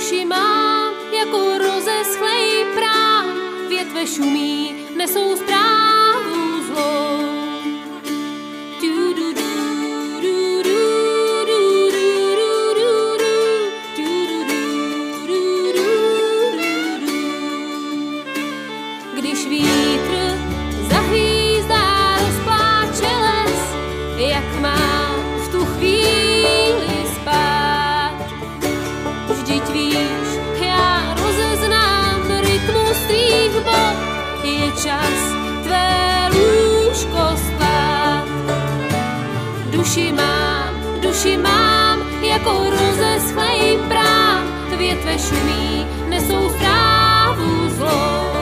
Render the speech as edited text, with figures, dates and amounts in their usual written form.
Duši mám jako rozeschlej prám, větve šumí, nesou zprávu zlou. Když vítr zahvízdá, rozpláče les, jak mám v tu chvíli spát. Vždyť víš, já rozeznám rytmus tvých bod, je čas tvé lůžko spát. Duši mám jako rozeschlej prám, větve šumí, nesou zprávu zlou.